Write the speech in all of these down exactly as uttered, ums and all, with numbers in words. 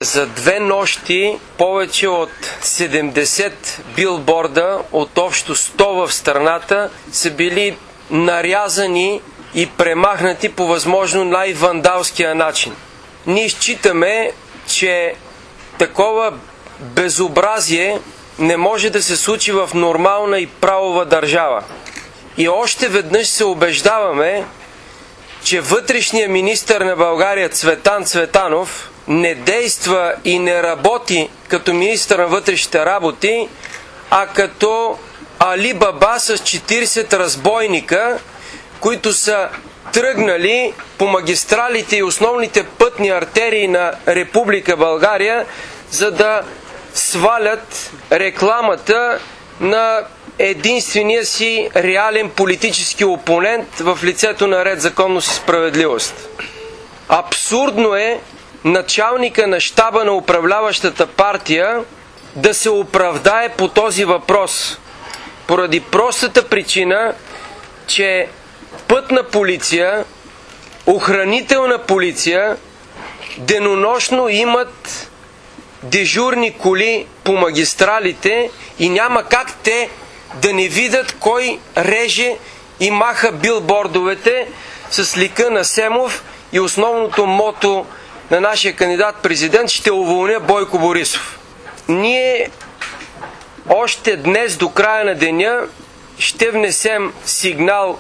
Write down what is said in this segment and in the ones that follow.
За две нощи повече от седемдесет билборда от общо сто в страната са били нарязани и премахнати по възможно най-вандалския начин. Ние считаме, че такова безобразие не може да се случи в нормална и правова държава. И още веднъж се убеждаваме, че вътрешният министър на България Цветан Цветанов не действа и не работи като министър на вътрешните работи, а като Али Баба с четиридесет разбойника, които са тръгнали по магистралите и основните пътни артерии на Република България, за да свалят рекламата на единствения си реален политически опонент в лицето на Ред, законност и справедливост. Абсурдно е началника на щаба на управляващата партия да се оправдае по този въпрос, поради простата причина, че пътна полиция, охранителна полиция денонощно имат дежурни коли по магистралите и няма как те да не видят кой реже и маха билбордовете с лика на Семов и основното мото на нашия кандидат-президент: ще уволня Бойко Борисов. Ние още днес до края на деня ще внесем сигнал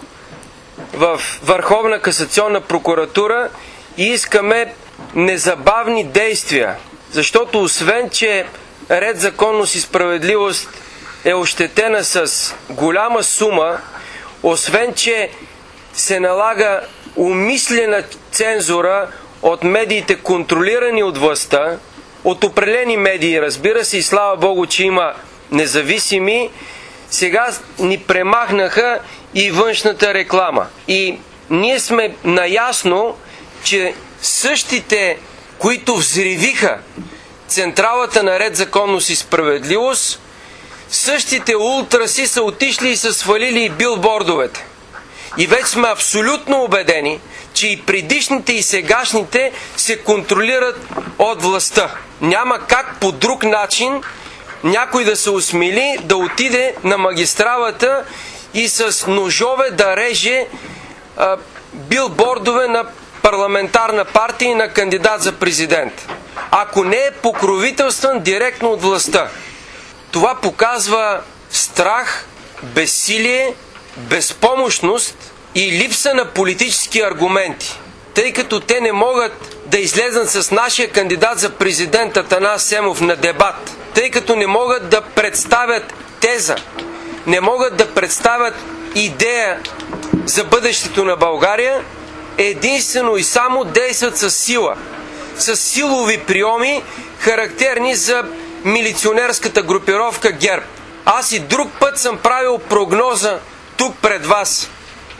в Върховна касационна прокуратура и искаме незабавни действия, защото освен, че Ред, законност и справедливост е ощетена с голяма сума, освен, че се налага умишлена цензура от медиите, контролирани от властта, от определени медии, разбира се, и слава Богу, че има независими, сега ни премахнаха и външната реклама. И ние сме наясно, че същите, които взривиха централата на Ред, законност и справедливост, същите ултраси са отишли и са свалили и билбордовете. И вече сме абсолютно убедени, че и предишните и сегашните се контролират от властта. Няма как по друг начин някой да се осмели да отиде на магистралата и с ножове да реже а, билбордове на парламентарна партия и на кандидат за президент, ако не е покровителстван директно от властта. Това показва страх, безсилие, безпомощност и липса на политически аргументи, тъй като те не могат да излезнат с нашия кандидат за президент Атанас Семов на дебат, тъй като не могат да представят теза, не могат да представят идея за бъдещето на България, единствено и само действат с сила, с силови приеми, характерни за милиционерската групировка ГЕРБ. Аз и друг път съм правил прогноза тук пред вас.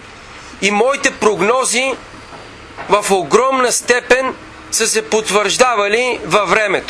И моите прогнози в огромна степен са се потвърждавали във времето.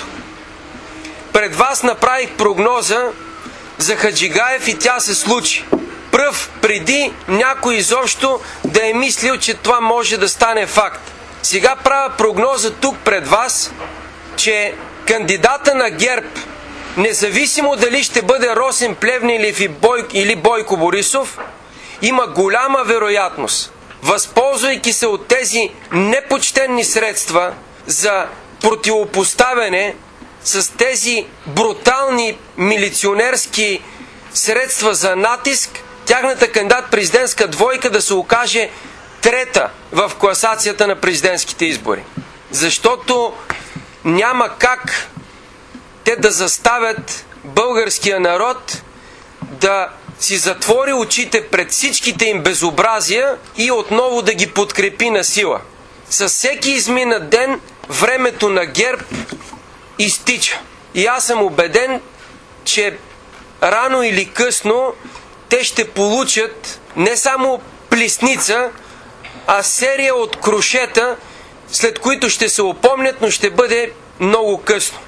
Пред вас направих прогноза за Хаджигаев и тя се случи. Пръв преди някой изобщо да е мислил, че това може да стане факт. Сега правя прогноза тук пред вас, че кандидата на ГЕРБ, независимо дали ще бъде Росен Плевнелиев или Бойко Борисов, има голяма вероятност, възползвайки се от тези непочтенни средства за противопоставяне с тези брутални милиционерски средства за натиск, тяхната кандидат-президентска двойка да се окаже трета в класацията на президентските избори. Защото няма как те да заставят българския народ да си затвори очите пред всичките им безобразия и отново да ги подкрепи на сила. Със всеки изминат ден времето на ГЕРБ изтича. И аз съм убеден, че рано или късно те ще получат не само плесница, а серия от крушета, след които ще се опомнят, но ще бъде много късно.